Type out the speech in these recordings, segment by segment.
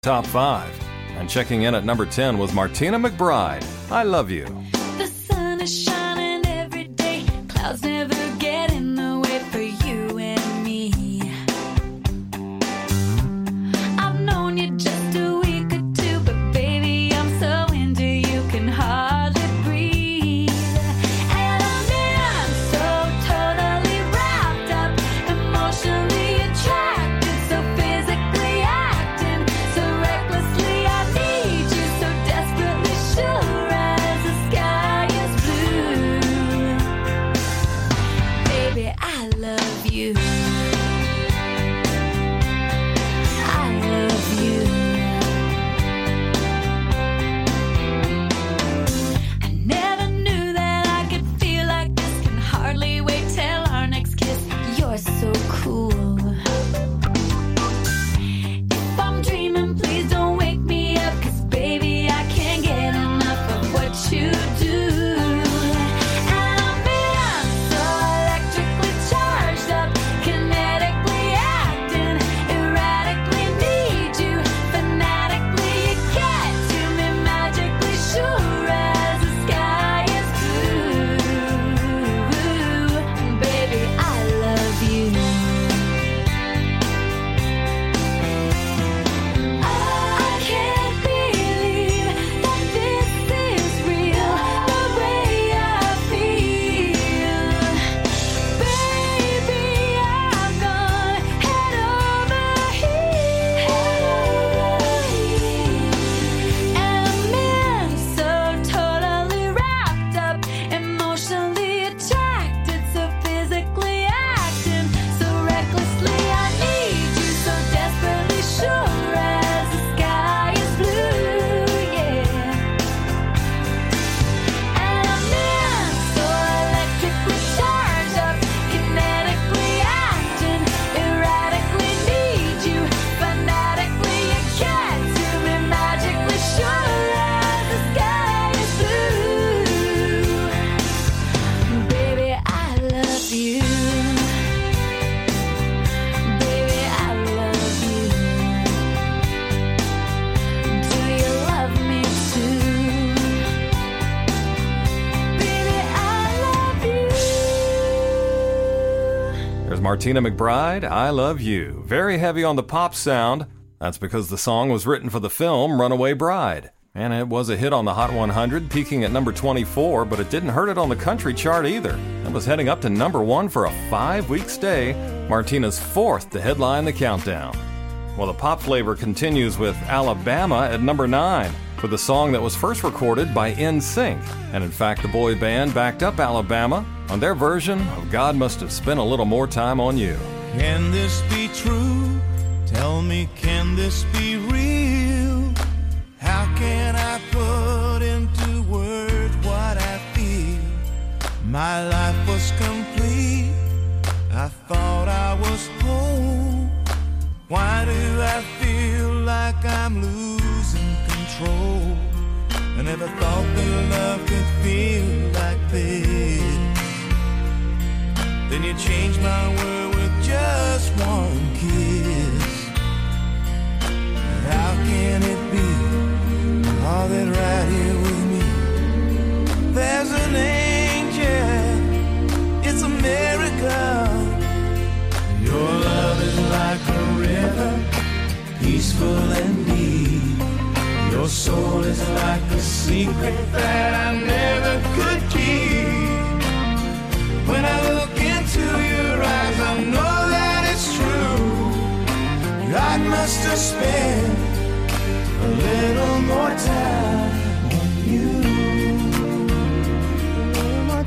Top 5. And checking in at number 10 was Martina McBride, I Love You. The sun is shining every day, clouds never get in the way for you and me. I've known you just a week or two, but baby, I'm so into you, can hardly breathe. And I'm in, so totally wrapped up, emotionally attracted, so physically acting, so recklessly I need you, so desperately sure as the sky is blue. Baby, I love you. I love you. I never knew that I could feel like this. Can hardly wait till our next kiss. You're so cool. If I'm dreaming, please don't wake me up, 'cause baby, I can't get enough of what you do. And I'm in, so electrically charged up, kinetically acting, erratically need you, fanatically you get to me, magically sure as the sky is blue. Baby, I love you. I can't believe that this is real, the way I feel. Baby, I've gone head over heels. And I'm in, so totally wrapped up, emotionally attracted, so physically acting, so recklessly I need you, so desperately sure as the sky is blue, yeah. And I'm in, so electrically charged up, kinetically acting, erratically need you, fanatically you get to me, magically sure as the sky is blue. Baby, I love you. Baby, I love you. Do you love me too? Baby, I love you. There's Martina McBride, I Love You. Very heavy on the pop sound. That's because the song was written for the film Runaway Bride. And it was a hit on the Hot 100, peaking at number 24, but it didn't hurt it on the country chart either. It was heading up to number 1 for a 5-week stay, Martina's 4th to headline the countdown. Well, the pop flavor continues with Alabama at number 9, with a song that was first recorded by NSYNC. And in fact, the boy band backed up Alabama on their version of God Must Have Spent a Little More Time on You. Can this be true? Tell me, can this be real? How can I put into words what I feel? My life was complete. I thought I was whole. Why do I feel like I'm losing control? I never thought that love could feel like this. Then you changed my world with just one kiss. How can it be all that right here with me? There's an angel, it's a miracle. Your love is like a river, peaceful and deep. Your soul is like a secret that I never could keep. When I look into your eyes, I know that it's true. God must have spent a little more time on you. A little more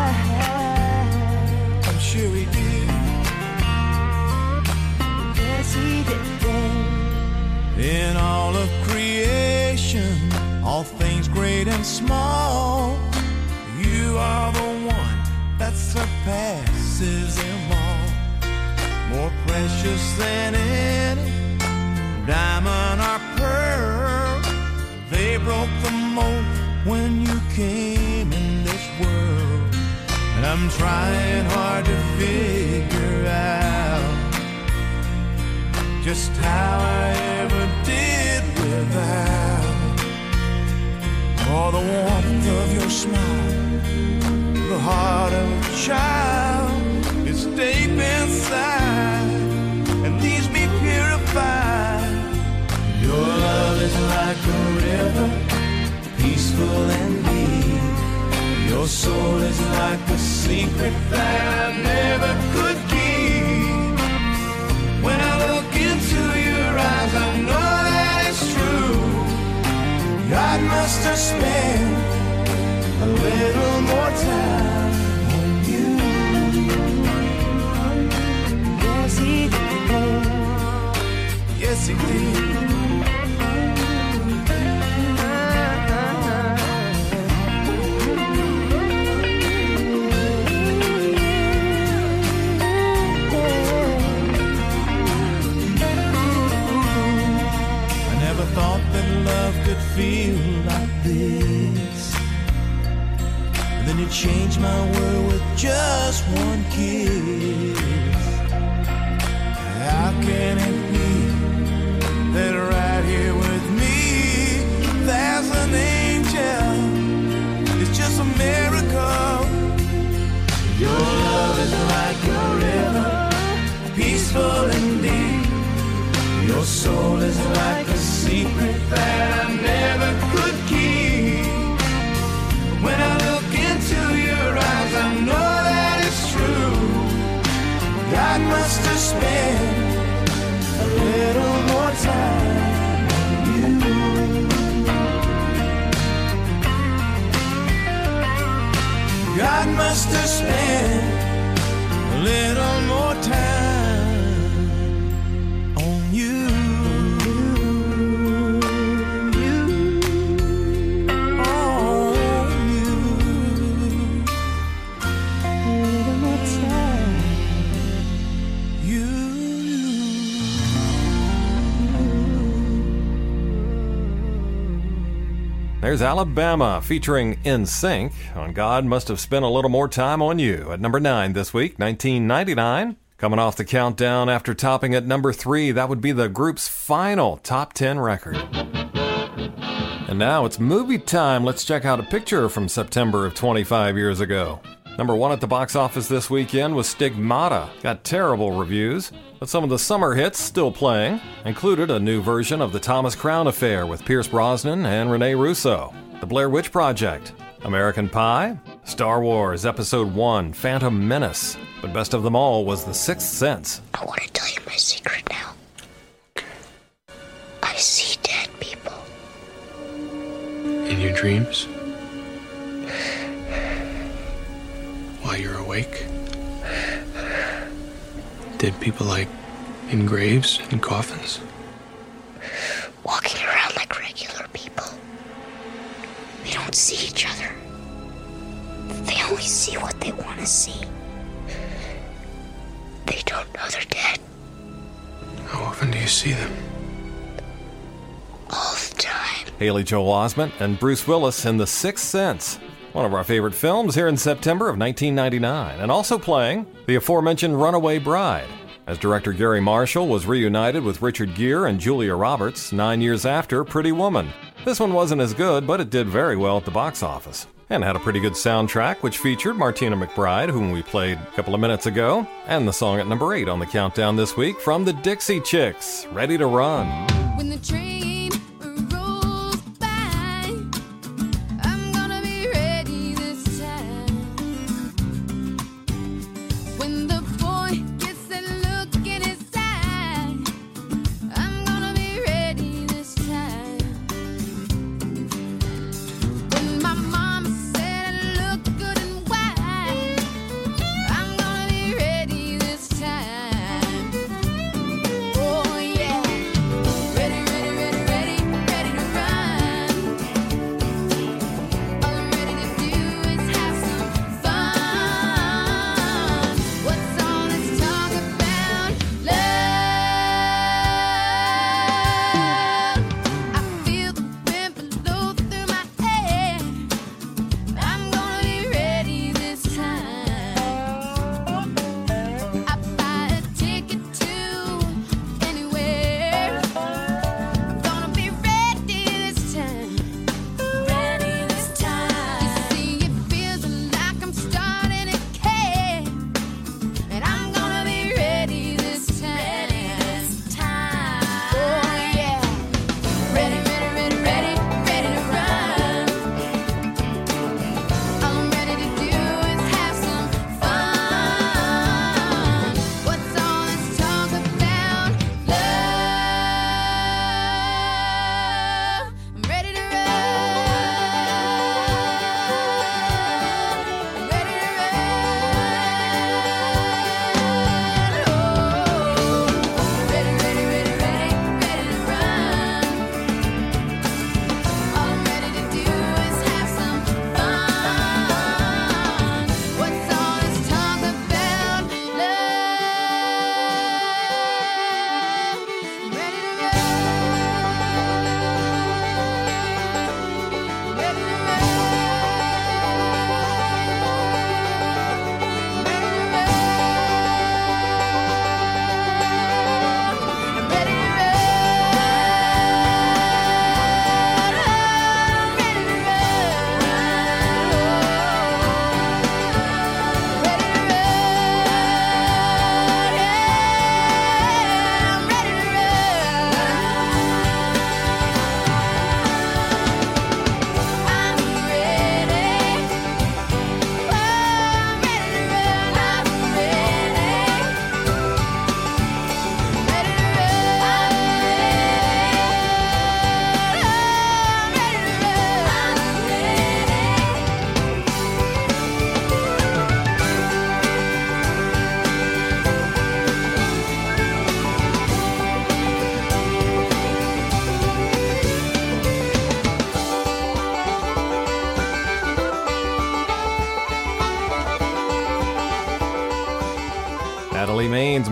time. I'm sure he did. Yes, he did. In all of creation, all things great and small, you are the one that surpasses them all. More precious than any diamond or pearl. They broke the mold when you came in this world. And I'm trying hard to figure out just how I ever did smile. The heart of a child is deep inside and needs me purified. Your love is like a river, peaceful and deep. Your soul is like a secret that I never could keep. When I look into your eyes, I know that it's true. God must have spent a little more time on you. Yes, he did. Yes, he did. Thought that love could feel like this. Then you changed my world with just one kiss. How can it be that right here with me there's an angel? It's just a miracle. Your love is like a river, peaceful and deep. Your soul is like a secret that I never could keep. When I look into your eyes, I know that it's true. God must have spent a little more time on you. God must have spent a little more time. There's Alabama featuring NSYNC on God Must Have Spent a Little More Time on You at number 9 this week, 1999. Coming off the countdown after topping at number 3, that would be the group's final top 10 record. And now it's movie time. Let's check out a picture from September of 25 years ago. Number 1 at the box office this weekend was Stigmata. Got terrible reviews, but some of the summer hits still playing. Included a new version of The Thomas Crown Affair with Pierce Brosnan and Rene Russo, The Blair Witch Project, American Pie, Star Wars Episode 1, Phantom Menace. But best of them all was The Sixth Sense. I want to tell you my secret now. I see dead people. In your dreams? While you're awake? Dead people like in graves and coffins? Walking around like regular people. They don't see each other. They only see what they want to see. They don't know they're dead. How often do you see them? All the time. Haley Joel Osment and Bruce Willis in The Sixth Sense. One of our favorite films here in September of 1999, and also playing the aforementioned Runaway Bride, as director Gary Marshall was reunited with Richard Gere and Julia Roberts 9 years after Pretty Woman. This one wasn't as good, but it did very well at the box office, and had a pretty good soundtrack, which featured Martina McBride, whom we played a couple of minutes ago, and the song at number 8 on the countdown this week from the Dixie Chicks, Ready to Run. When the train rolls by, I'm gonna be ready this time. When the boy gets that look in his eye, I'm gonna be ready this time. When my mama said I look good and white, I'm gonna be ready this time. Oh yeah, ready, ready, ready.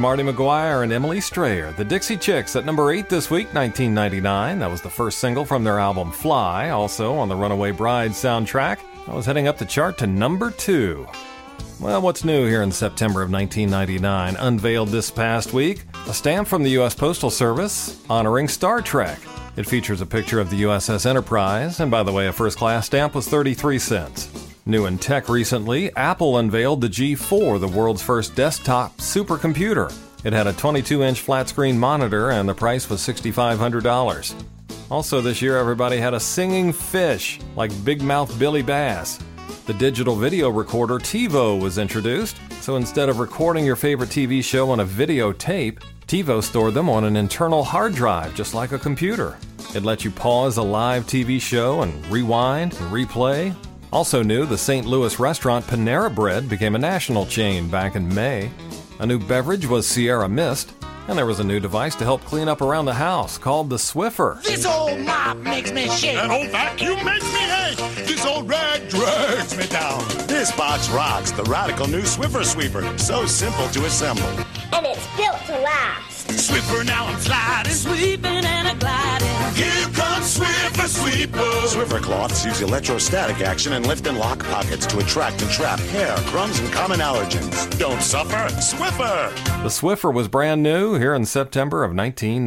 Marty McGuire and Emily Strayer. The Dixie Chicks at number 8 this week, 1999. That was the first single from their album Fly, also on the Runaway Bride soundtrack. That was heading up the chart to number 2. Well, what's new here in September of 1999? Unveiled this past week, a stamp from the U.S. Postal Service honoring Star Trek. It features a picture of the USS Enterprise, and by the way, a first-class stamp was 33 cents. New in tech recently, Apple unveiled the G4, the world's first desktop supercomputer. It had a 22-inch flat-screen monitor, and the price was $6,500. Also this year, everybody had a singing fish, like Big Mouth Billy Bass. The digital video recorder TiVo was introduced, so instead of recording your favorite TV show on a videotape, TiVo stored them on an internal hard drive, just like a computer. It lets you pause a live TV show and rewind and replay. Also new, the St. Louis restaurant Panera Bread became a national chain back in May. A new beverage was Sierra Mist, and there was a new device to help clean up around the house called the Swiffer. This old mop makes me shake. That old vacuum makes me ache. This old rag drags me down. This box rocks the radical new Swiffer Sweeper. So simple to assemble. And it's built to last. Swiffer, now I'm sliding. Sweeping and a gliding. Here comes Swiffer Sweeper. Swiffer cloths use electrostatic action and lift and lock pockets to attract and trap hair, crumbs, and common allergens. Don't suffer. Swiffer! The Swiffer was brand new here in September of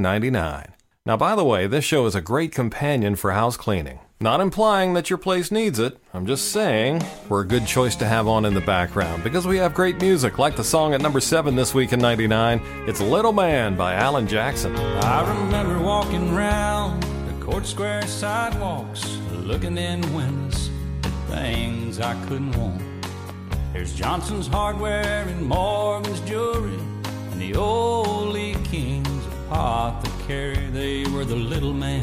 1999. Now, by the way, this show is a great companion for house cleaning. Not implying that your place needs it. I'm just saying we're a good choice to have on in the background because we have great music, like the song at number 7 this week in 99. It's Little Man by Alan Jackson. I remember walking round the Court Square sidewalks, looking in windows at things I couldn't want. There's Johnson's Hardware and Morgan's Jewelry and the old Lee King's Apothecary. They were the little man.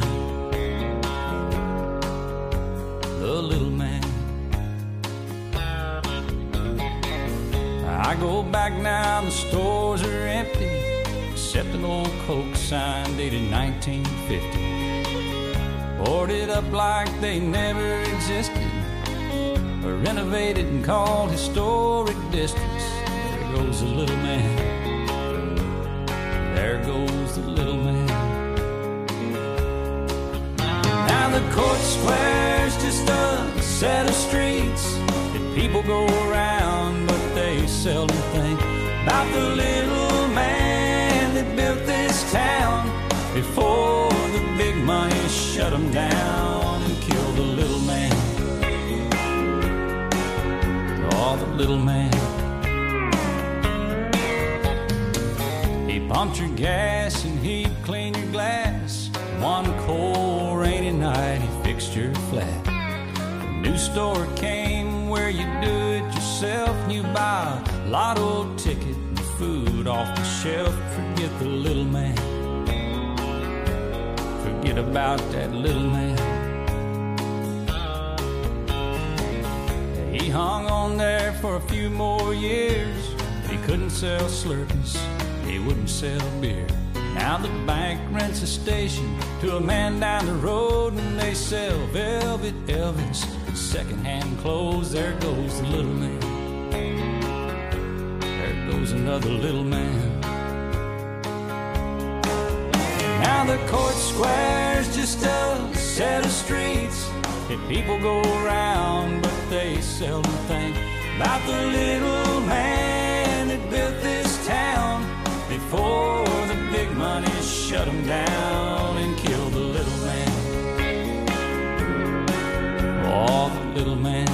The little man. I go back now, the stores are empty, except an old Coke sign dated 1950. Boarded up like they never existed, or renovated and called historic districts. There goes the little man. There goes the little man. Now the Court Square's just a set of streets that people go around, but they seldom think about the little man that built this town before the big money shut him down and killed the little man. Oh, the little man. He pumped your gas and he'd clean your glass. One cold rainy night he fixed your flat. A new store came where you do it yourself, and you buy a lotto ticket and food off the shelf. Forget the little man. Forget about that little man. He hung on there for a few more years, but he couldn't sell Slurpees, he wouldn't sell beer. Now the bank rents a station to a man down the road, and they sell Velvet Elvis, secondhand clothes. There goes the little man. There goes another little man. Now the Court Square's just a set of streets that people go around, but they seldom think about the little man that built this town before the big money shut him down and killed the little man. Oh, the little man.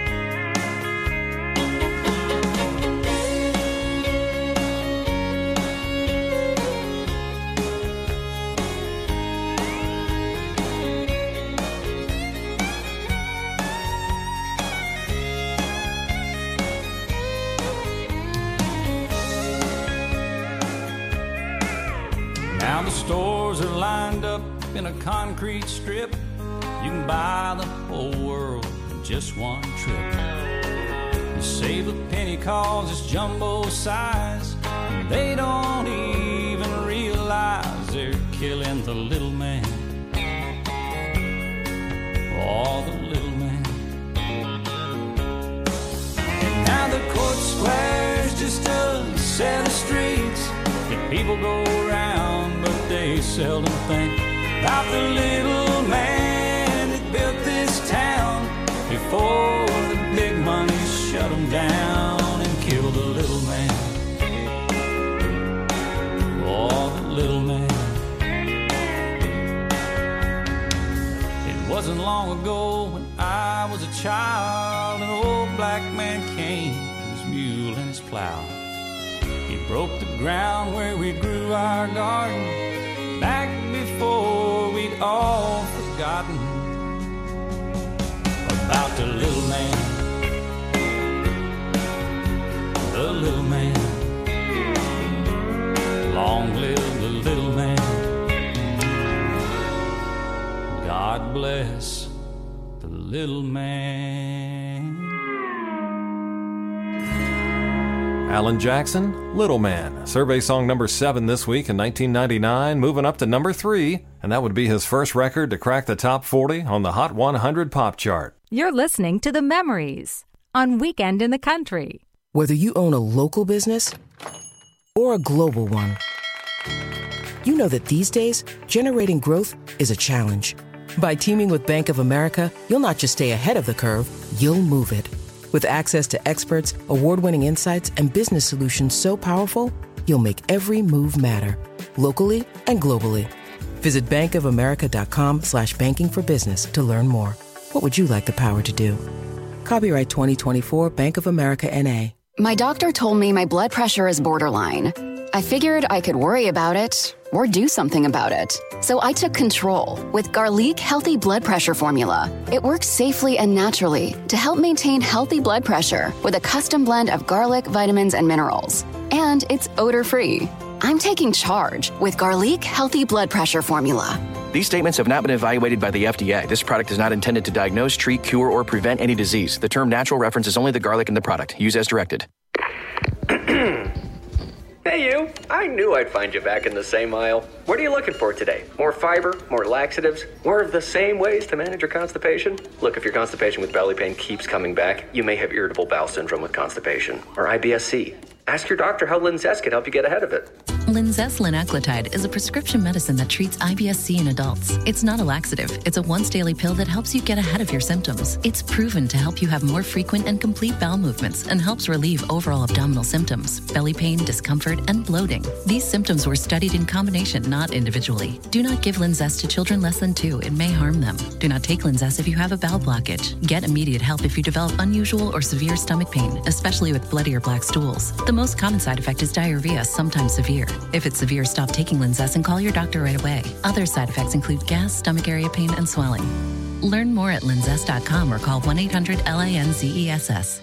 Now the stores are lined up in a concrete strip. You can buy the whole world in just one trip. You save a penny cause it's jumbo size, and they don't even realize they're killing the little man. Oh, the little man. Now the Court Square's just a set of streets people go around, but they seldom think about the little man that built this town before the big money shut him down and killed the little man. Oh, the little man. It wasn't long ago when I was a child, an old black man came, his mule and his plow. He broke the ground where we grew our garden, back before we'd all forgotten about the little man. The little man. Long live the little man. God bless the little man. Alan Jackson, Little Man, survey song number 7 this week in 1999, moving up to number 3, and that would be his first record to crack the top 40 on the Hot 100 pop chart. You're listening to The Memories on Weekend in the Country. Whether you own a local business or a global one, you know that these days, generating growth is a challenge. By teaming with Bank of America, you'll not just stay ahead of the curve, you'll move it. With access to experts, award-winning insights, and business solutions so powerful, you'll make every move matter, locally and globally. Visit bankofamerica.com/banking for business to learn more. What would you like the power to do? Copyright 2024 Bank of America N.A. My doctor told me my blood pressure is borderline. I figured I could worry about it or do something about it. So I took control with Garlic Healthy Blood Pressure Formula. It works safely and naturally to help maintain healthy blood pressure with a custom blend of garlic, vitamins, and minerals. And it's odor-free. I'm taking charge with Garlic Healthy Blood Pressure Formula. These statements have not been evaluated by the FDA. This product is not intended to diagnose, treat, cure, or prevent any disease. The term natural references only the garlic in the product. Use as directed. Hey you, I knew I'd find you back in the same aisle. What are you looking for today? More fiber, more laxatives, more of the same ways to manage your constipation? Look, if your constipation with belly pain keeps coming back, you may have irritable bowel syndrome with constipation, or IBS-C. Ask your doctor how Linzess can help you get ahead of it. Linzess linaclotide is a prescription medicine that treats IBS-C in adults. It's not a laxative. It's a once-daily pill that helps you get ahead of your symptoms. It's proven to help you have more frequent and complete bowel movements and helps relieve overall abdominal symptoms, belly pain, discomfort, and bloating. These symptoms were studied in combination, not individually. Do not give Linzess to children less than 2. It may harm them. Do not take Linzess if you have a bowel blockage. Get immediate help if you develop unusual or severe stomach pain, especially with bloody or black stools. The most common side effect is diarrhea, sometimes severe. If it's severe, stop taking Linzess and call your doctor right away. Other side effects include gas, stomach area pain, and swelling. Learn more at linzess.com or call 1-800-LINZESS.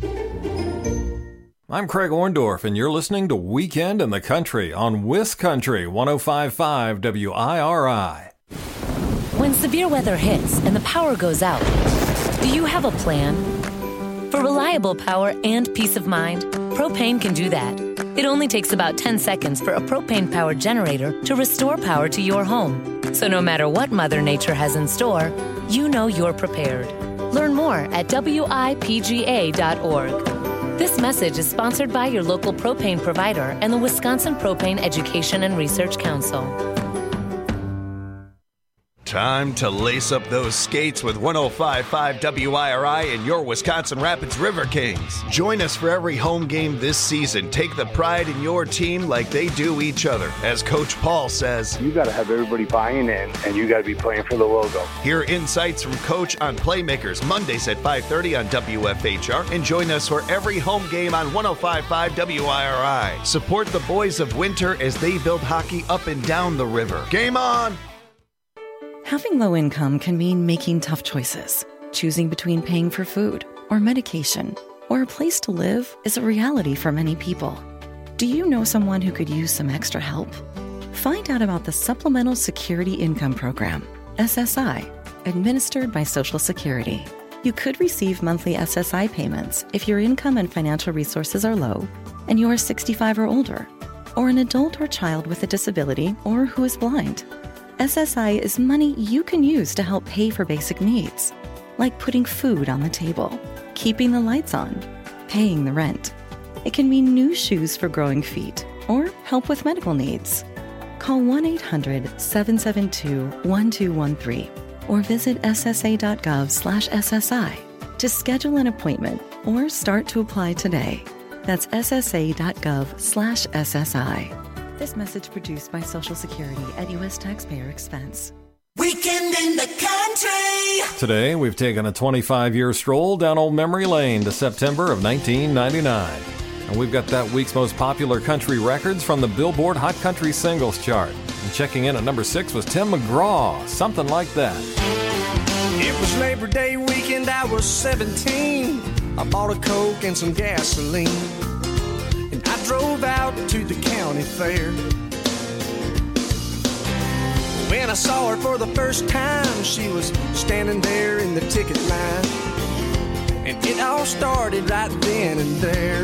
I'm Craig Orndorff, and you're listening to Weekend in the Country on WisCountry 105.5 WIRI. When severe weather hits and the power goes out, do you have a plan? For reliable power and peace of mind, Propane can do that. It only takes about 10 seconds for a propane-powered generator to restore power to your home. So no matter what Mother Nature has in store, you know you're prepared. Learn more at WIPGA.org. This message is sponsored by your local propane provider and the Wisconsin Propane Education and Research Council. Time to lace up those skates with 105.5 WIRI and your Wisconsin Rapids River Kings. Join us for every home game this season. Take the pride in your team like they do each other. As Coach Paul says, you got to have everybody buying in, and you got to be playing for the logo. Hear insights from Coach on Playmakers Mondays at 5:30 on WFHR, and join us for every home game on 105.5 WIRI. Support the boys of Winter as they build hockey up and down the river. Game on! Having low income can mean making tough choices. Choosing between paying for food or medication or a place to live is a reality for many people. Do you know someone who could use some extra help? Find out about the Supplemental Security Income Program, SSI, administered by Social Security. You could receive monthly SSI payments if your income and financial resources are low and you are 65 or older, or an adult or child with a disability or who is blind. SSI is money you can use to help pay for basic needs, like putting food on the table, keeping the lights on, paying the rent. It can mean new shoes for growing feet, or help with medical needs. Call 1-800-772-1213 or visit ssa.gov/SSI to schedule an appointment or start to apply today. That's ssa.gov/SSI. This message produced by Social Security at U.S. taxpayer expense. Weekend in the country. Today, we've taken a 25-year stroll down old memory lane to September of 1999. And we've got that week's most popular country records from the Billboard Hot Country Singles Chart. And checking in at number 6 was Tim McGraw, Something Like That. It was Labor Day weekend, I was 17. I bought a Coke and some gasoline, and I drove out to the county fair. When I saw her for the first time, she was standing there in the ticket line, and it all started right then and there.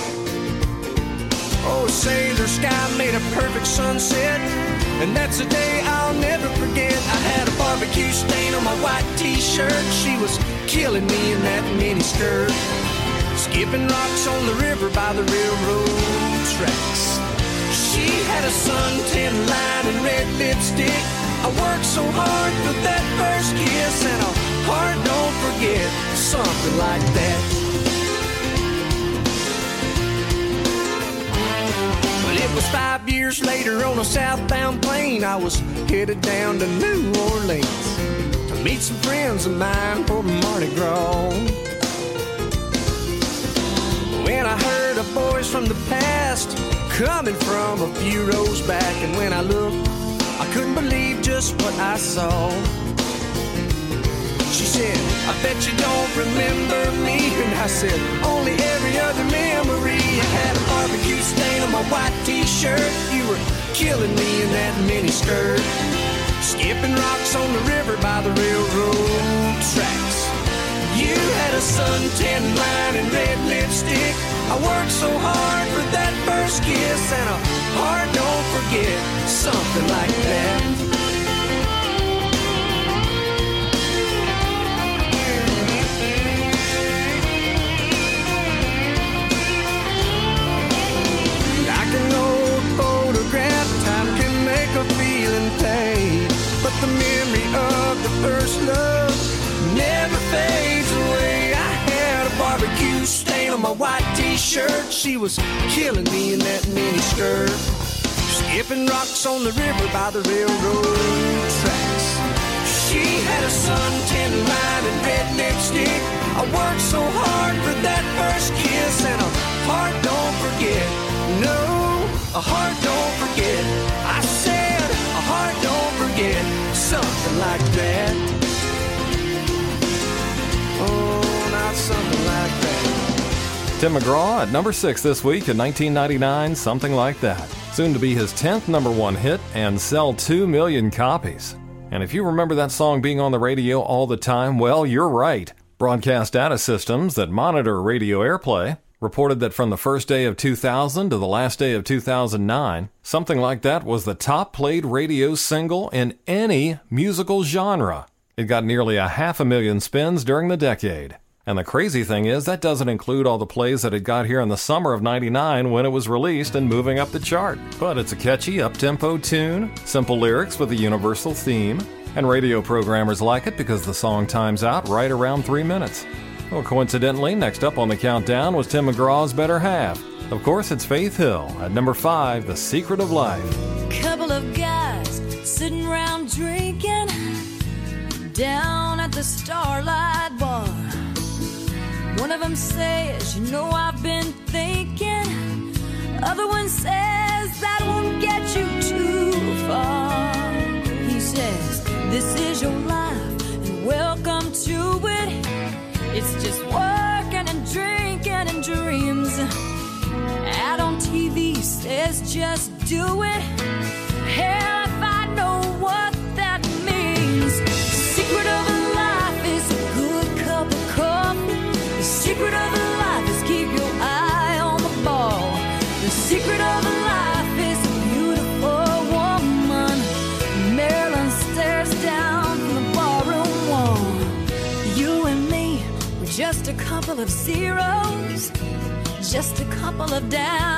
Oh, say the sky made a perfect sunset, and that's a day I'll never forget. I had a barbecue stain on my white t-shirt. She was killing me in that mini skirt, skipping rocks on the river by the railroad tracks. She had a suntan line and red lipstick. I worked so hard for that first kiss, and a heart don't forget, something like that. But it was 5 years later on a southbound plane. I was headed down to New Orleans to meet some friends of mine for Mardi Gras. When I heard a voice from the past coming from a few rows back, and when I looked, I couldn't believe just what I saw. She said, I bet you don't remember me. And I said, only every other memory. I had a barbecue stain on my white t-shirt. You were killing me in that mini skirt, skipping rocks on the river by the railroad tracks. You had a suntan line and red lipstick. I worked so hard for that first kiss, and a heart don't forget, something like that. Like an old photograph, time can make a feeling fade, but the memory of the first love never fades away. I had a barbecue stain on my white t-shirt. She was killing me in that mini skirt, skipping rocks on the river by the railroad tracks. She had a suntan line and red lipstick. I worked so hard for that first kiss, and a heart don't forget. No, a heart don't forget. I said a heart don't forget, something like that. Oh, not something like that. Tim McGraw at number 6 this week in 1999, Something Like That. Soon to be his 10th number 1 hit and sell 2 million copies. And if you remember that song being on the radio all the time, well, you're right. Broadcast data systems that monitor radio airplay reported that from the first day of 2000 to the last day of 2009, Something Like That was the top played radio single in any musical genre. It got nearly 500,000 spins during the decade. And the crazy thing is, that doesn't include all the plays that it got here in the summer of '99 when it was released and moving up the chart. But it's a catchy, up-tempo tune, simple lyrics with a universal theme, and radio programmers like it because the song times out right around 3 minutes. Well, coincidentally, next up on the countdown was Tim McGraw's Better Half. Of course, it's Faith Hill at number 5, The Secret of Life. Couple of guys sitting around drinking down at the Starlight Bar. One of them says, you know, I've been thinking. Other one says, that won't get you too far. He says, this is your life and welcome to it. It's just working and drinking and dreams. Ad on TV says just do it. Hell, if I know what that means. The secret of life is a good cup of coffee. The secret of life is keep your eye on the ball. The secret of life is a beautiful woman. Marilyn stares down from the barroom wall. You and me, we're just a couple of zeros, just a couple of down and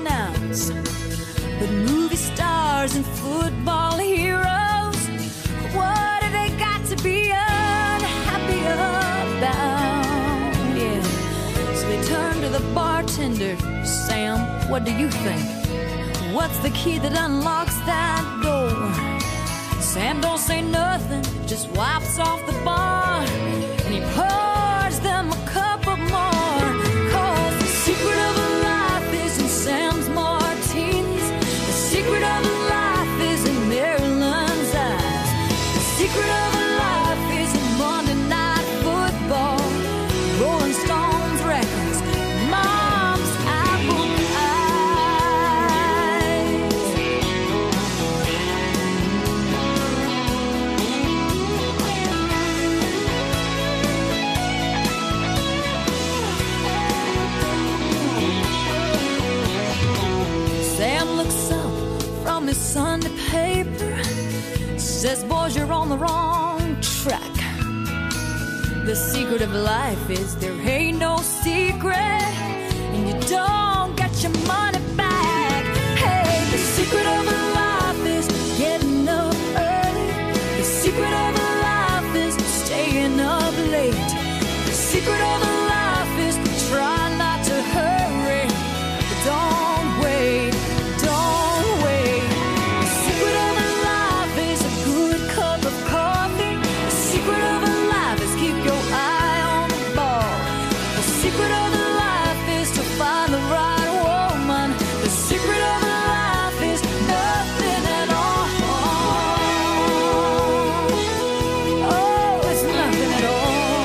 announce. But movie stars and football heroes, what have they got to be unhappy about? Yeah, so they turn to the bartender. Sam, what do you think? What's the key that unlocks that door? Sam don't say nothing, just wipes off the bar, and he pours them a cup of more. 'Cause the secret of a life is in Sam's martinis. The secret of a life is in Marilyn's eyes. The secret of a life is in Monday Night Football, Rolling Stones records, Mom's apple Sam looks up from his Sunday paper, says, boys, you're on the wrong track. The secret of life is there ain't no secret, and you don't get your money back. Hey, the secret of life is getting up early. The secret of life is staying up late. The secret of life is trying not to hurry, but don't wait. Don't wait. The secret of life is a good cup of coffee. The secret of life is keep your eye on the ball. The secret of life is to find the right woman. The secret of life is nothing at all. Oh, it's nothing at all.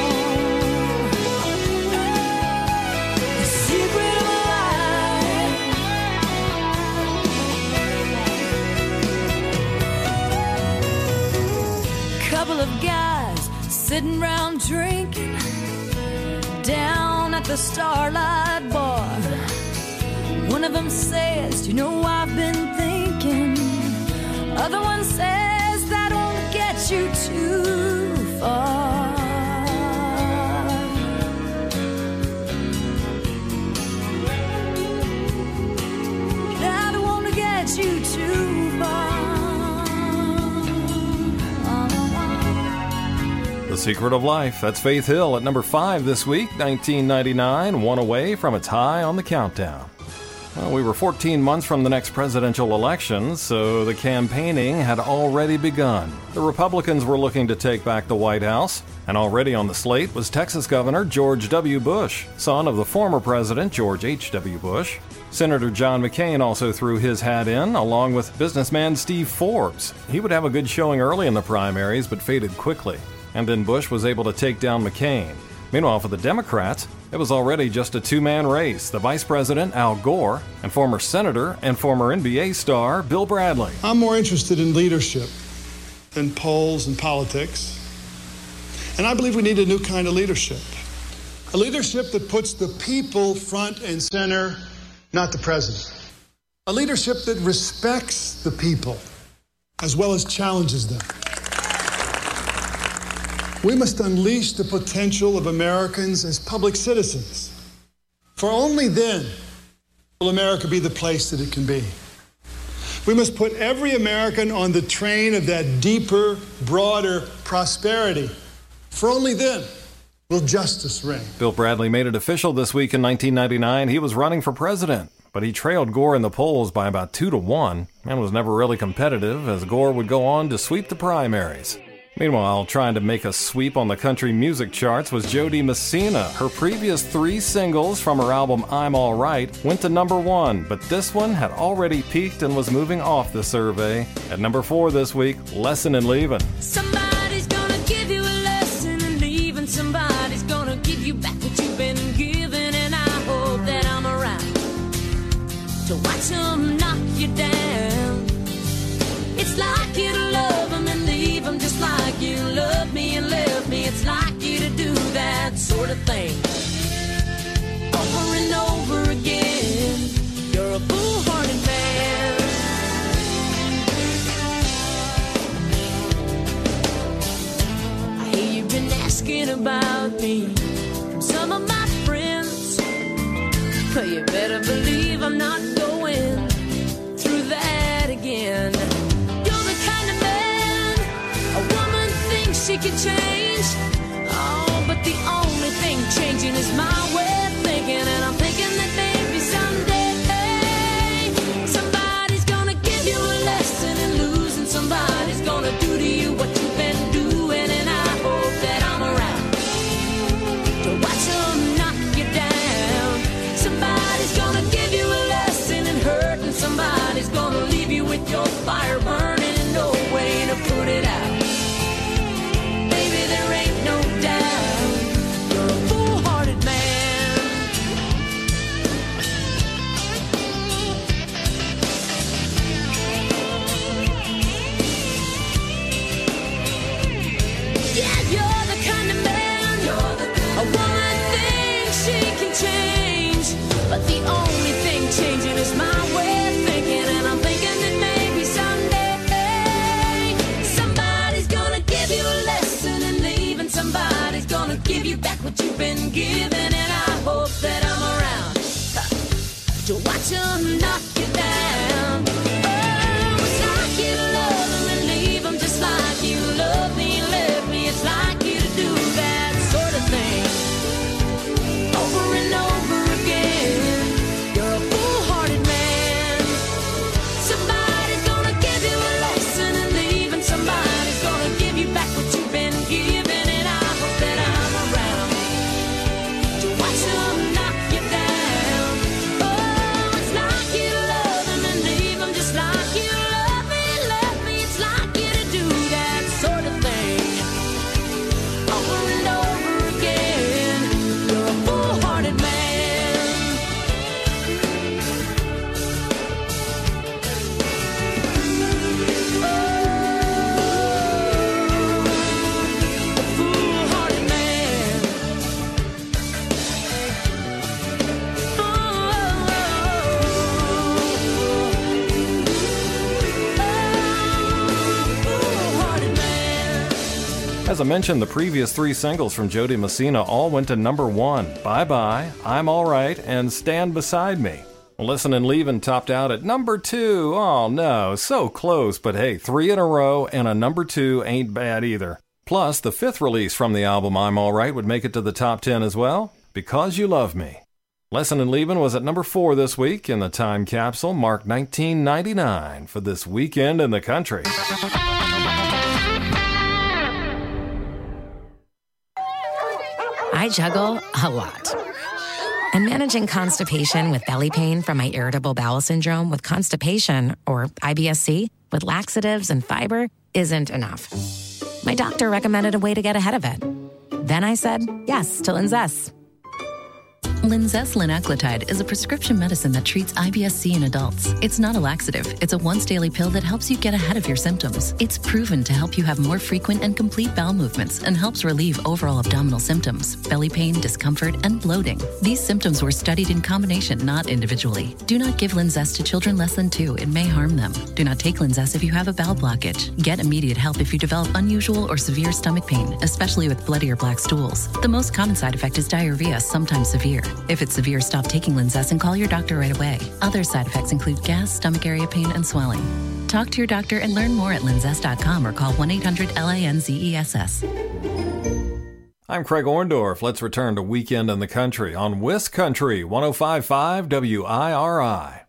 The secret of couple of guys sitting around drinking down at the Starlight Bar. One of them says, you know, I've been thinking. Other one says, that won't get you too far. That won't get you too far. The Secret of Life, that's Faith Hill at number 5 this week, 1999, one away from its high on the countdown. Well, we were 14 months from the next presidential election, so the campaigning had already begun. The Republicans were looking to take back the White House, and already on the slate was Texas Governor George W. Bush, son of the former president George H.W. Bush. Senator John McCain also threw his hat in, along with businessman Steve Forbes. He would have a good showing early in the primaries, but faded quickly. And then Bush was able to take down McCain. Meanwhile, for the Democrats, it was already just a two-man race. The Vice President, Al Gore, and former Senator and former NBA star, Bill Bradley. I'm more interested in leadership than polls and politics. And I believe we need a new kind of leadership. A leadership that puts the people front and center, not the president. A leadership that respects the people as well as challenges them. We must unleash the potential of Americans as public citizens. For only then will America be the place that it can be. We must put every American on the train of that deeper, broader prosperity. For only then will justice reign. Bill Bradley made it official this week in 1999. He was running for president, but he trailed Gore in the polls by about 2-1 and was never really competitive, as Gore would go on to sweep the primaries. Meanwhile, trying to make a sweep on the country music charts was Jody Messina. Her previous 3 singles from her album I'm All Right went to number 1, but this one had already peaked and was moving off the survey. At number 4 this week, Lesson in Leaving. Somebody's gonna give you a lesson in leaving. Somebody's gonna give you back what you've been given. And I hope that I'm around to watch them knock you down. It's like you to love them and leave them, just like you loved me and left me. It's like you to do that sort of thing over and over again. You're a foolhardy man. I hear you've been asking about me from some of my friends, but you better believe I'm not going going through that again. You're the kind of man a woman thinks she can change. Oh, but the only thing changing is my way of thinking. And I'm thinking that maybe someday somebody's gonna give you a lesson in losing. Somebody's gonna do to you what you've been doing. And I hope that I'm around to watch them knock you down. Somebody's gonna give you a lesson in hurt, and somebody's gonna leave you with your fire burning and no way to put it out. Baby, there ain't no doubt you're a foolhardy man. Yeah, you're the kind of man a woman thinks she can change, but the only thing changing is my way of thinking. And I'm thinking that maybe someday somebody's gonna give you a lesson in leaving. Somebody's gonna give you back what you've been given. And I hope that I'm around to watch them knock you down. Oh, it's like you love them and leave them, just like you love me and left me. It's like you to do that sort of thing over and over again. You're a foolhardy man. Somebody's gonna give you a lesson in leaving. Somebody's gonna give you back what you've been given. And I hope that I'm around to watch them knock you down. Oh, it's like you love them and leave them, just like you love me and left me. It's like you to do that sort of thing over and over again. You're a foolhardy man. Foolhardy man. Foolhardy man. As I mentioned, the previous three singles from Jody Messina all went to number 1. Bye Bye, I'm Alright, and Stand Beside Me. Listen and Leavin' topped out at number 2. Oh no, so close, but hey, 3 in a row and a number 2 ain't bad either. Plus, the 5th release from the album I'm Alright would make it to the top 10 as well, Because You Love Me. Lesson in Leavin' was at number 4 this week in the time capsule, marked 1999 for this weekend in the country. I juggle a lot. And managing constipation with belly pain from my irritable bowel syndrome with constipation, or IBS-C, with laxatives and fiber isn't enough. My doctor recommended a way to get ahead of it. Then I said yes to Linzess. Linzess linaclotide is a prescription medicine that treats IBS-C in adults. It's not a laxative. It's a once-daily pill that helps you get ahead of your symptoms. It's proven to help you have more frequent and complete bowel movements and helps relieve overall abdominal symptoms, belly pain, discomfort, and bloating. These symptoms were studied in combination, not individually. Do not give Linzess to children less than 2. It may harm them. Do not take Linzess if you have a bowel blockage. Get immediate help if you develop unusual or severe stomach pain, especially with bloody or black stools. The most common side effect is diarrhea, sometimes severe. If it's severe, stop taking Linzess and call your doctor right away. Other side effects include gas, stomach area pain, and swelling. Talk to your doctor and learn more at linzess.com or call 1-800-LINZESS. I'm Craig Orndorff. Let's return to Weekend in the Country on Wisk Country 105.5 WIRI.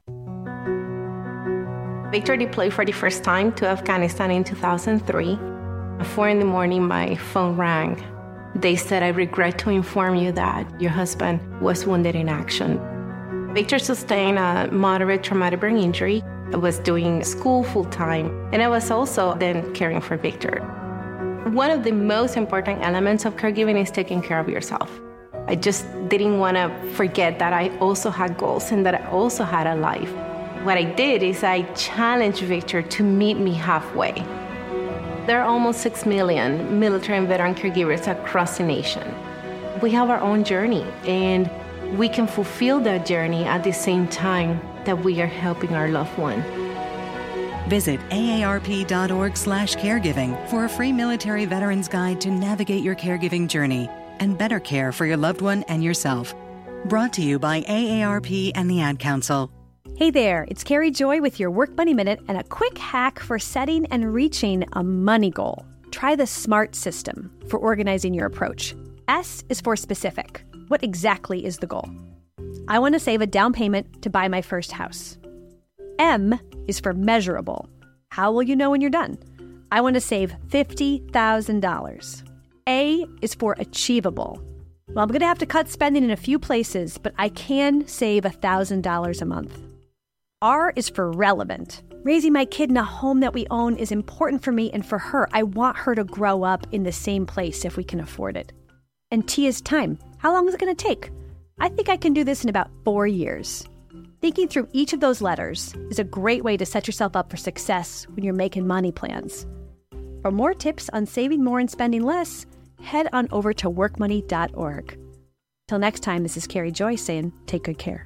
Victor deployed for the first time to Afghanistan in 2003. At 4 in the morning, my phone rang. They said, I regret to inform you that your husband was wounded in action. Victor sustained a moderate traumatic brain injury. I was doing school full-time, and I was also then caring for Victor. One of the most important elements of caregiving is taking care of yourself. I just didn't want to forget that I also had goals and that I also had a life. What I did is I challenged Victor to meet me halfway. There are almost 6 million military and veteran caregivers across the nation. We have our own journey, and we can fulfill that journey at the same time that we are helping our loved one. Visit aarp.org/caregiving for a free military veterans guide to navigate your caregiving journey and better care for your loved one and yourself. Brought to you by AARP and the Ad Council. Hey there, it's Carrie Joy with your Work Money Minute and a quick hack for setting and reaching a money goal. Try the SMART system for organizing your approach. S is for specific. What exactly is the goal? I want to save a down payment to buy my first house. M is for measurable. How will you know when you're done? I want to save $50,000. A is for achievable. Well, I'm going to have to cut spending in a few places, but I can save $1,000 a month. R is for relevant. Raising my kid in a home that we own is important for me and for her. I want her to grow up in the same place if we can afford it. And T is time. How long is it going to take? I think I can do this in about 4 years. Thinking through each of those letters is a great way to set yourself up for success when you're making money plans. For more tips on saving more and spending less, head on over to workmoney.org. Till next time, this is Carrie Joy saying, take good care.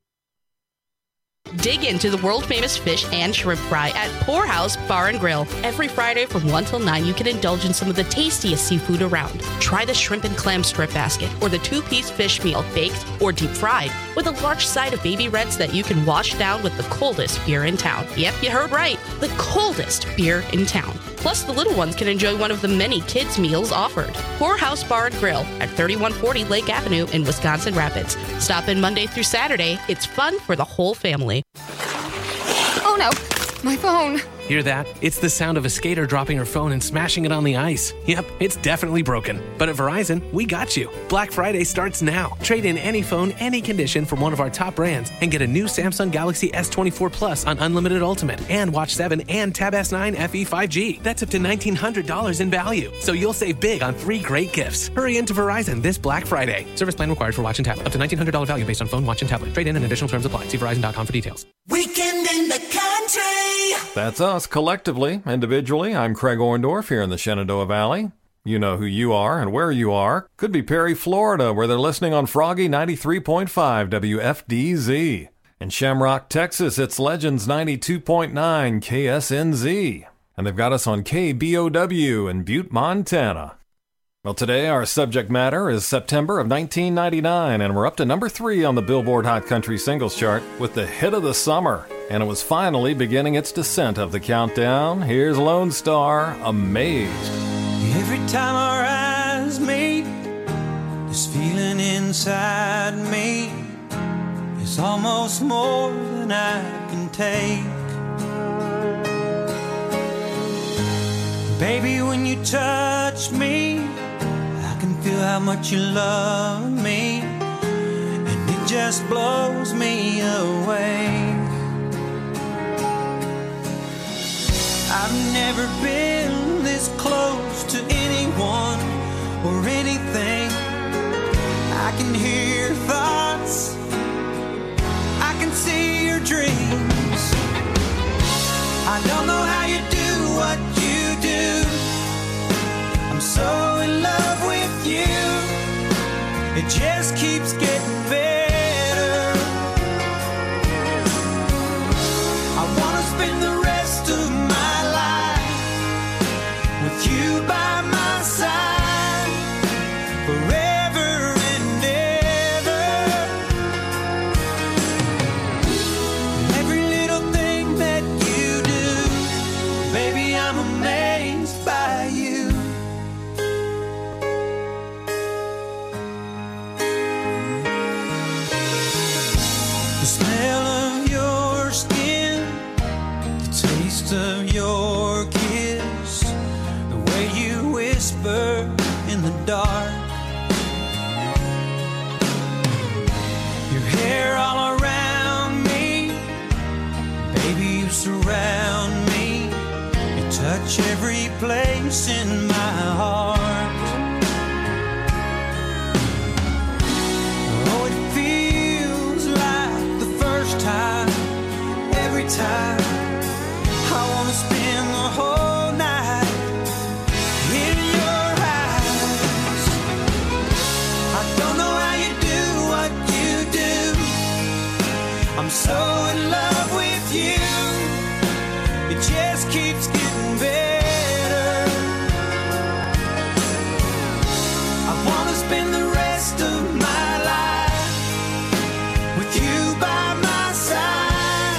Dig into the world-famous fish and shrimp fry at Poorhouse Bar and Grill. Every Friday from 1 till 9, you can indulge in some of the tastiest seafood around. Try the shrimp and clam strip basket or the 2-piece fish meal, baked or deep fried, with a large side of baby reds that you can wash down with the coldest beer in town. Yep, you heard right. The coldest beer in town. Plus, the little ones can enjoy one of the many kids' meals offered. Poorhouse Bar and Grill at 3140 Lake Avenue in Wisconsin Rapids. Stop in Monday through Saturday. It's fun for the whole family. Oh no, my phone. Hear that? It's the sound of a skater dropping her phone and smashing it on the ice. Yep, it's definitely broken. But at Verizon, we got you. Black Friday starts now. Trade in any phone, any condition from one of our top brands and get a new Samsung Galaxy S24 Plus on Unlimited Ultimate and Watch 7 and Tab S9 FE 5G. That's up to $1,900 in value. So you'll save big on 3 great gifts. Hurry into Verizon this Black Friday. Service plan required for Watch and Tablet. Up to $1,900 value based on phone, watch, and tablet. Trade in and additional terms apply. See Verizon.com for details. Weekend in the country. That's us collectively. Individually, I'm Craig Orndorff here in the Shenandoah Valley. You know who you are and where you are. Could be Perry, Florida, where they're listening on Froggy 93.5 WFDZ. In Shamrock, Texas, it's Legends 92.9 KSNZ. And they've got us on KBOW in Butte, Montana. Well, today our subject matter is September of 1999, and we're up to number 3 on the Billboard Hot Country Singles Chart with the hit of the summer. And it was finally beginning its descent of the countdown. Here's Lone Star, Amazed. Every time our eyes meet, this feeling inside me is almost more than I can take. Baby, when you touch me, I can feel how much you love me, and it just blows me away. I've never been this close to anyone or anything. I can hear your thoughts, I can see your dreams. I don't know how you do what you do. I'm so in love with you. It just keeps getting better. I wanna spend the rest of my life with you by my side forever and ever. Every little thing that you do, baby, I'm amazed by you. The smell of your skin, the taste of your kiss, the way you whisper in the dark, your hair all around me, baby, you surround me, you touch every place in my heart. Oh, it feels like the first time, every time. I wanna spend the whole night in your eyes. I don't know how you do what you do. I'm so in love with you. It just keeps getting better. I wanna spend the rest of my life with you by my side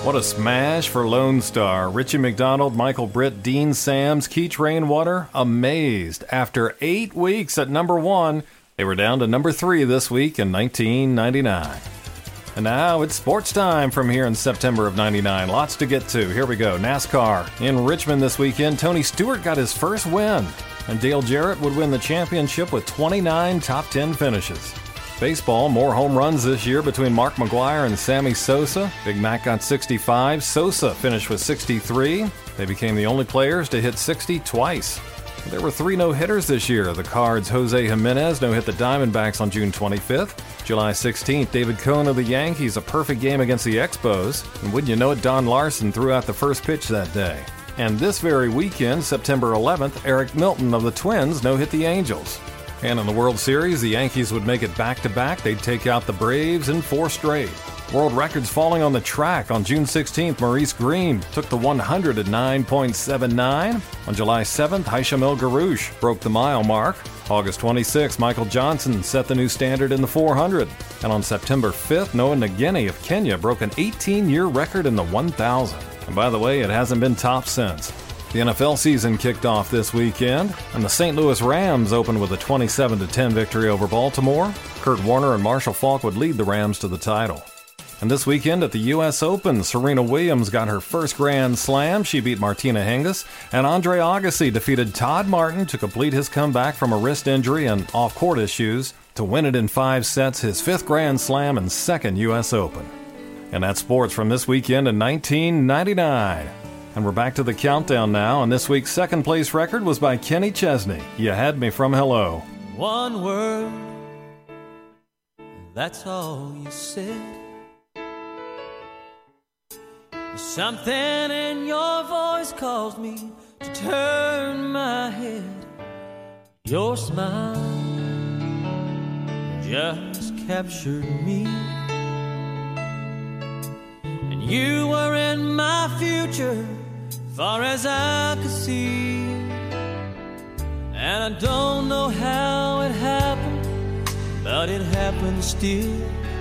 What a smash for Lone Star. Richie McDonald, Michael Britt, Dean Sams, Keach Rainwater, Amazed. After 8 weeks at number 1, they were down to number 3 this week in 1999. And now it's sports time from here in September of 99. Lots to get to. Here we go. NASCAR. In Richmond this weekend, Tony Stewart got his first win. And Dale Jarrett would win the championship with 29 top 10 finishes. Baseball, more home runs this year between Mark McGwire and Sammy Sosa. Big Mac got 65. Sosa finished with 63. They became the only players to hit 60 twice. There were 3 no-hitters this year. The Cards' Jose Jimenez no-hit the Diamondbacks on June 25th. July 16th, David Cohn of the Yankees, a perfect game against the Expos. And wouldn't you know it, Don Larson threw out the first pitch that day. And this very weekend, September 11th, Eric Milton of the Twins no-hit the Angels. And in the World Series, the Yankees would make it back-to-back. They'd take out the Braves in 4 straight. World records falling on the track. On June 16th, Maurice Green took the 100 at 9.79. On July 7th, Haisham El Garouche broke the mile mark. August 26th, Michael Johnson set the new standard in the 400. And on September 5th, Noah Nageni of Kenya broke an 18-year record in the 1,000. And by the way, it hasn't been topped since. The NFL season kicked off this weekend, and the St. Louis Rams opened with a 27-10 victory over Baltimore. Kurt Warner and Marshall Faulk would lead the Rams to the title. And this weekend at the U.S. Open, Serena Williams got her first Grand Slam. She beat Martina Hingis, and Andre Agassi defeated Todd Martin to complete his comeback from a wrist injury and off-court issues to win it in 5 sets, his 5th Grand Slam and 2nd U.S. Open. And that's sports from this weekend in 1999. And we're back to the countdown now, and this week's second place record was by Kenny Chesney. You Had Me From Hello. One word, that's all you said. Something in your voice caused me to turn my head. Your smile just captured me, and you were in my future far as I could see. And I don't know how it happened, but it happened still.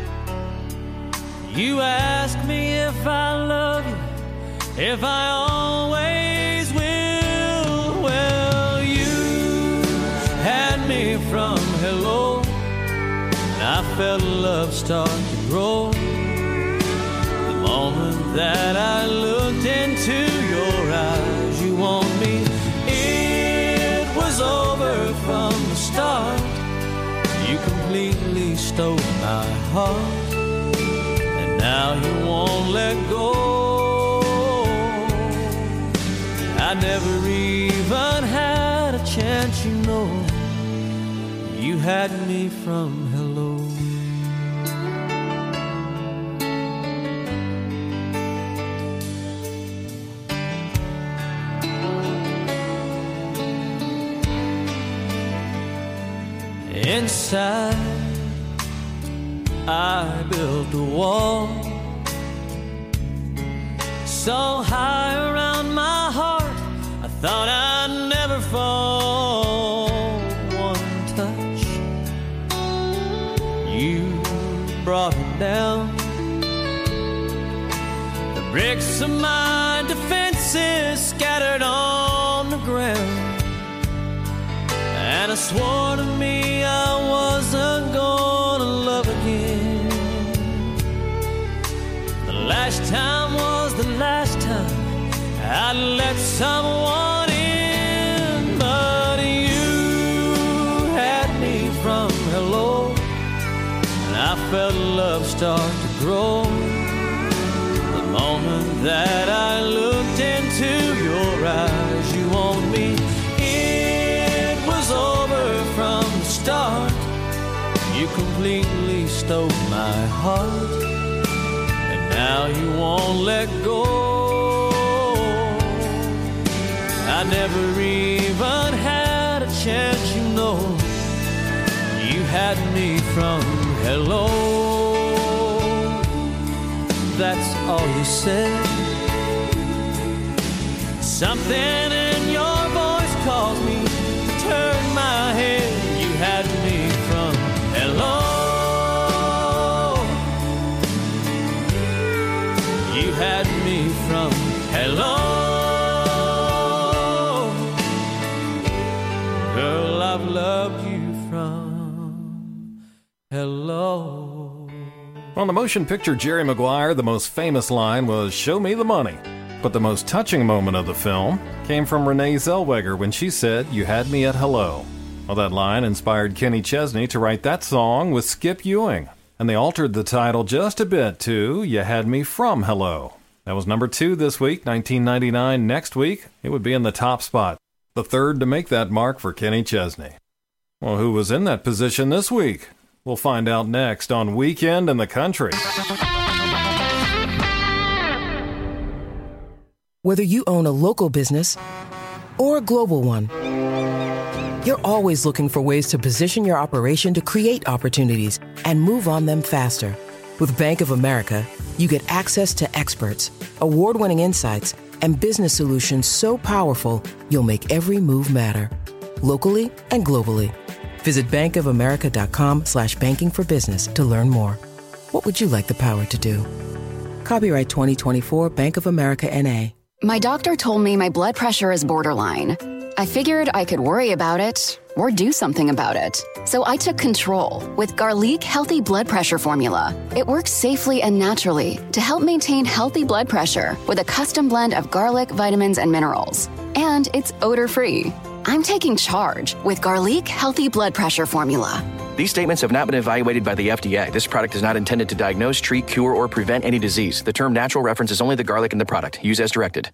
You ask me if I love you, if I always will. Well, you had me from hello, and I felt love start to grow. The moment that I looked into your eyes, you want me. It was over from the start. You completely stole my heart, and now you won't let go. I never even had a chance, you know. You had me from hello. Inside, I built a wall so high around my heart, I thought I'd never fall. One touch, you brought it down. The bricks of my defenses scattered on the ground. And I swore to me I wasn't gonna love again. The last time was the last time I'd let someone in. But you had me from hello, and I felt love start to grow. The moment that I looked into your eyes, you want me. Over from the start, you completely stole my heart, and now you won't let go. I never even had a chance, you know. You had me from hello. That's all you said. Something in your voice caused me turn my head. You had me from hello. You had me I've loved you from hello. On the motion picture Jerry Maguire, the most famous line was, "Show me the money." But the most touching moment of the film came from Renee Zellweger when she said, "You had me at hello." Well, that line inspired Kenny Chesney to write that song with Skip Ewing, and they altered the title just a bit to "You Had Me From Hello." That was number 2 this week, 1999. Next week, it would be in the top spot, the third to make that mark for Kenny Chesney. Well, who was in that position this week? We'll find out next on Weekend in the Country. Whether you own a local business or a global one, you're always looking for ways to position your operation to create opportunities and move on them faster. With Bank of America, you get access to experts, award-winning insights, and business solutions so powerful you'll make every move matter, locally and globally. Visit bankofamerica.com/banking for business to learn more. What would you like the power to do? Copyright 2024 Bank of America N.A. My doctor told me my blood pressure is borderline. I figured I could worry about it or do something about it. So I took control with Garlic Healthy Blood Pressure Formula. It works safely and naturally to help maintain healthy blood pressure with a custom blend of garlic, vitamins, and minerals. And it's odor-free. I'm taking charge with Garlic Healthy Blood Pressure Formula. These statements have not been evaluated by the FDA. This product is not intended to diagnose, treat, cure, or prevent any disease. The term natural references only the garlic in the product. Use as directed.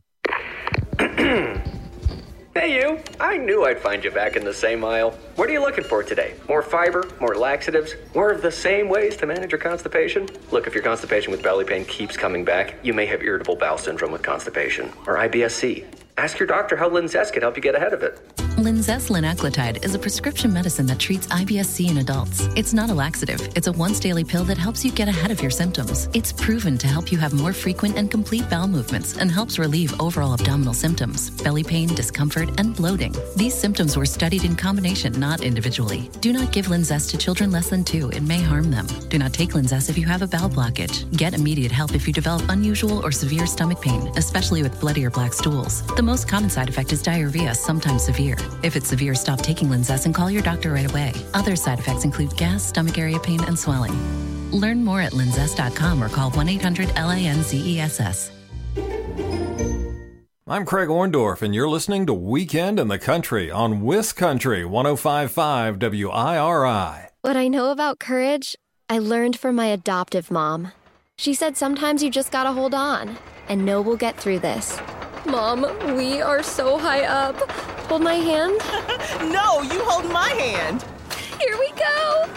Hey you, I knew I'd find you back in the same aisle. What are you looking for today? More fiber, more laxatives, more of the same ways to manage your constipation? Look, if your constipation with belly pain keeps coming back, you may have irritable bowel syndrome with constipation, or IBS-C. Ask your doctor how Linzess can help you get ahead of it. Linzess linaclotide is a prescription medicine that treats IBS-C in adults. It's not a laxative. It's a once-daily pill that helps you get ahead of your symptoms. It's proven to help you have more frequent and complete bowel movements and helps relieve overall abdominal symptoms, belly pain, discomfort, and bloating. These symptoms were studied in combination, not individually. Do not give Linzess to children less than 2. It may harm them. Do not take Linzess if you have a bowel blockage. Get immediate help if you develop unusual or severe stomach pain, especially with bloody or black stools. The most common side effect is diarrhea, sometimes severe. If it's severe, stop taking Linzess and call your doctor right away. Other side effects include gas, stomach area pain, and swelling. Learn more at linzess.com or call 1-800-LINZESS. I'm Craig Orndorff, and you're listening to Weekend in the Country on WisCountry 105.5 WIRI. What I know about courage, I learned from my adoptive mom. She said sometimes you just gotta hold on and know we'll get through this. Mom, we are so high up. Hold my hand. No, you hold my hand. Here we go.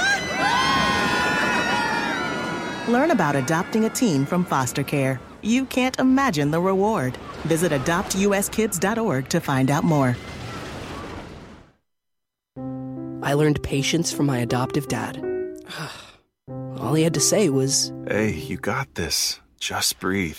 Learn about adopting a teen from foster care. You can't imagine the reward. Visit adoptuskids.org to find out more. I learned patience from my adoptive dad. All he had to say was, "Hey, you got this. Just breathe."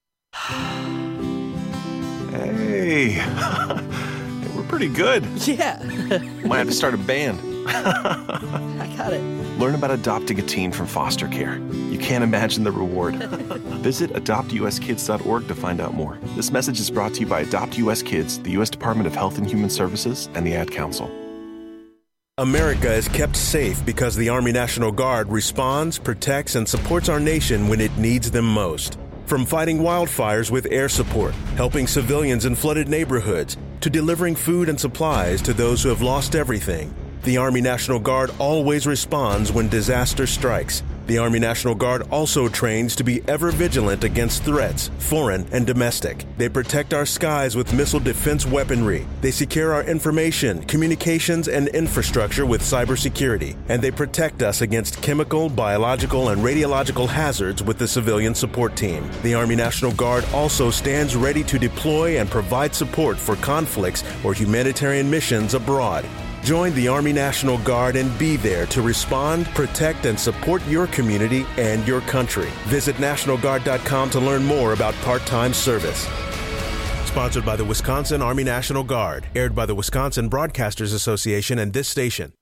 Hey, we're pretty good. Yeah. Might have to start a band. I got it. Learn about adopting a teen from foster care. You can't imagine the reward. Visit adoptuskids.org to find out more. This message is brought to you by Adopt US Kids, the U.S. Department of Health and Human Services, and the Ad Council. America is kept safe because the Army National Guard responds, protects, and supports our nation when it needs them most. From fighting wildfires with air support, helping civilians in flooded neighborhoods, to delivering food and supplies to those who have lost everything, the Army National Guard always responds when disaster strikes. The Army National Guard also trains to be ever vigilant against threats, foreign and domestic. They protect our skies with missile defense weaponry. They secure our information, communications, and infrastructure with cybersecurity. And they protect us against chemical, biological, and radiological hazards with the civilian support team. The Army National Guard also stands ready to deploy and provide support for conflicts or humanitarian missions abroad. Join the Army National Guard and be there to respond, protect, and support your community and your country. Visit NationalGuard.com to learn more about part-time service. Sponsored by the Wisconsin Army National Guard. Aired by the Wisconsin Broadcasters Association and this station.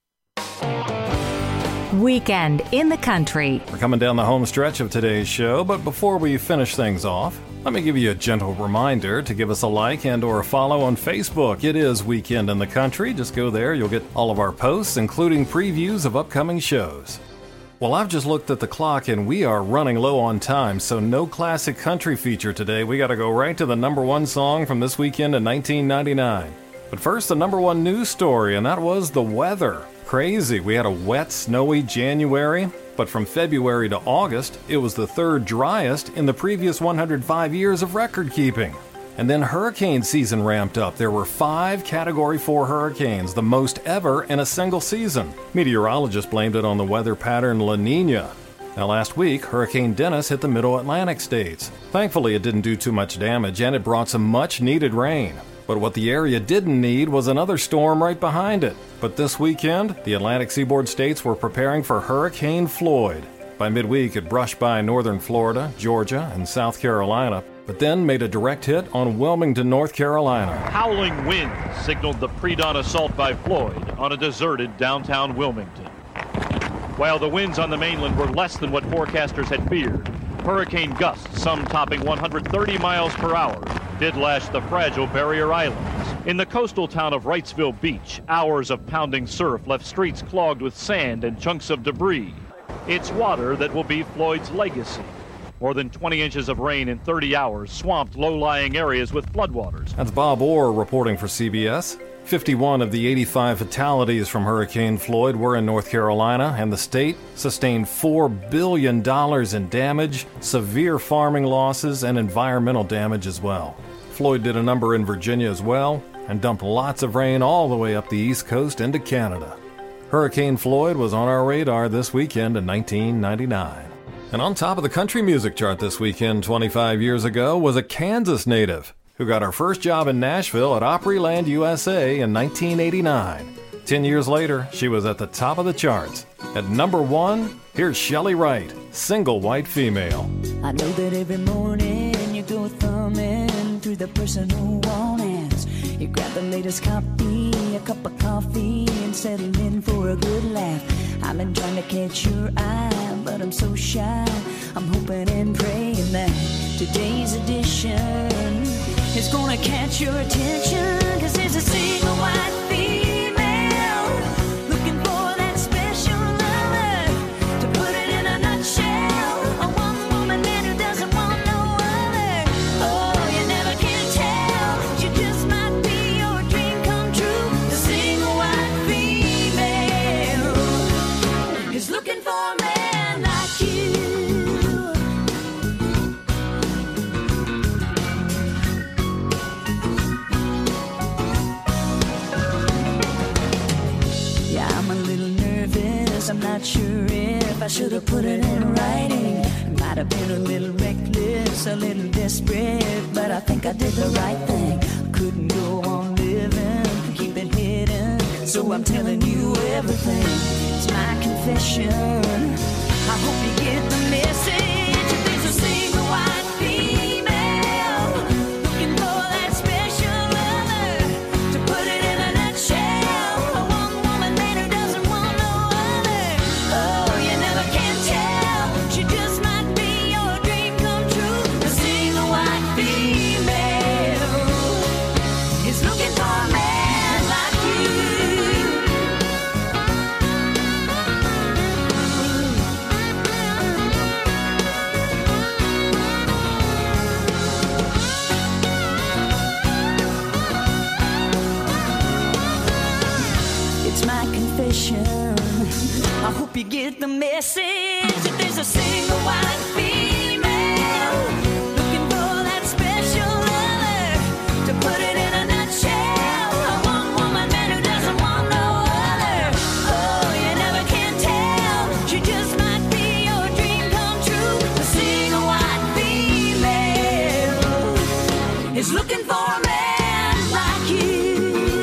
Weekend in the Country. We're coming down the home stretch of today's show, but before we finish things off, Let me give you a gentle reminder to give us a like and or a follow on Facebook. It is Weekend in the Country. Just go there. You'll get all of our posts, including previews of upcoming shows. Well, I've just looked at the clock and we are running low on time, so no classic country feature today. We got to go right to the number one song from this weekend in 1999. But first, the number one news story, and that was the weather. Crazy. We had a wet, snowy January. But from February to August, it was the third driest in the previous 105 years of record keeping. And then hurricane season ramped up. There were 5 Category 4 hurricanes, the most ever in a single season. Meteorologists blamed it on the weather pattern La Nina. Now last week, Hurricane Dennis hit the middle Atlantic states. Thankfully, it didn't do too much damage and it brought some much needed rain. But what the area didn't need was another storm right behind it. But this weekend, the Atlantic seaboard states were preparing for Hurricane Floyd. By midweek, it brushed by northern Florida, Georgia, and South Carolina, but then made a direct hit on Wilmington, North Carolina. Howling winds signaled the pre-dawn assault by Floyd on a deserted downtown Wilmington. While the winds on the mainland were less than what forecasters had feared, hurricane gusts, some topping 130 miles per hour, did lash the fragile barrier islands. In the coastal town of Wrightsville Beach, hours of pounding surf left streets clogged with sand and chunks of debris. It's water that will be Floyd's legacy. More than 20 inches of rain in 30 hours swamped low-lying areas with floodwaters. That's Bob Orr reporting for CBS. 51 of the 85 fatalities from Hurricane Floyd were in North Carolina, and the state sustained $4 billion in damage, severe farming losses, and environmental damage as well. Floyd did a number in Virginia as well, and dumped lots of rain all the way up the East Coast into Canada. Hurricane Floyd was on our radar this weekend in 1999. And on top of the country music chart this weekend 25 years ago was a Kansas native who got her first job in Nashville at Opryland, USA in 1989. 10 years later, she was at the top of the charts. At number 1, here's Shelley Wright, Single White Female. I know that every morning you go thumbing through the personal romance. You grab the latest copy, a cup of coffee, and settle in for a good laugh. I've been trying to catch your eye, but I'm so shy. I'm hoping and praying that today's edition is gonna catch your attention, 'cause there's a single white female looking for that special lover to put it in a nutshell. A one-woman man who doesn't want no other. Oh, you never can tell. She just might be your dream come true. The single white female is looking for a man like you. I'm not sure if I should have put it in writing. Might have been a little reckless, a little desperate, but I think I did the right thing. Couldn't go on living, keep it hidden, so I'm telling you everything. It's my confession. I hope you get the message. If there's a single white female looking for that special lover to put it in a nutshell, a one-woman man who doesn't want no other. Oh, you never can tell. She just might be your dream come true. A single white female is looking for a man like you. It's my confession. I hope you get the message. If there's a single white female looking for that special lover to put it in a nutshell, a one-woman man who doesn't want no other. Oh, you never can tell. She just might be your dream come true. A single white female is looking for a man like you.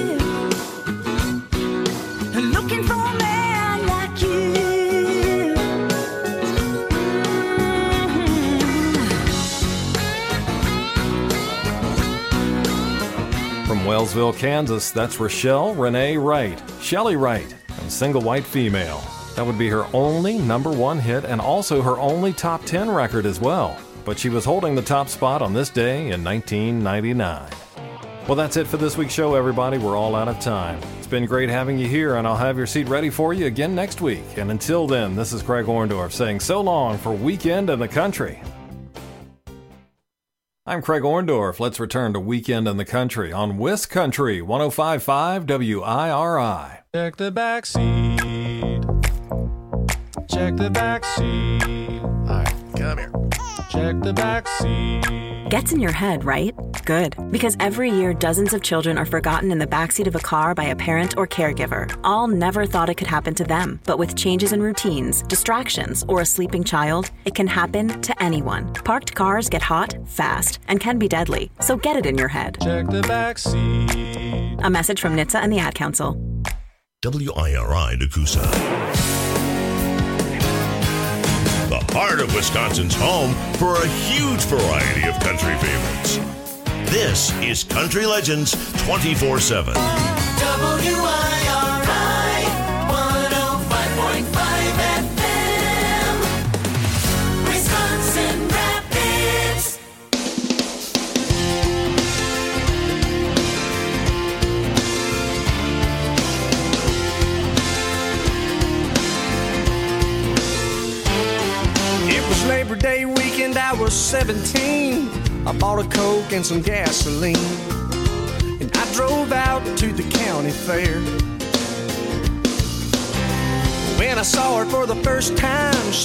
Looking for a man like you. From Wellsville, Kansas, that's Rochelle Renee Wright, Shelley Wright, and Single White Female. That would be her only number 1 hit and also her only top 10 record as well. but she was holding the top spot on this day in 1999. Well, that's it for this week's show, everybody. We're all out of time. It's been great having you here, and I'll have your seat ready for you again next week. And until then, this is Craig Orndorff saying so long for Weekend in the Country. I'm Craig Orndorff. Let's return to Weekend in the Country on Wiss Country 105.5 WIRI. Check the back seat. Check the back seat. All right, come here. Check the back seat. Gets in your head, right? Good. Because every year, dozens of children are forgotten in the backseat of a car by a parent or caregiver. All never thought it could happen to them. But with changes in routines, distractions, or a sleeping child, it can happen to anyone. Parked cars get hot, fast, and can be deadly. So get it in your head. Check the back seat. A message from NHTSA and the Ad Council. WIRI Nakusa. The heart of Wisconsin's home for a huge variety of country favorites. This is Country Legends 24/7. WIRI 105.5 FM. Wisconsin Rapids. It was Labor Day weekend, I was 17. I bought a Coke and some gasoline, and I drove out to the county fair. When I saw her for the first time,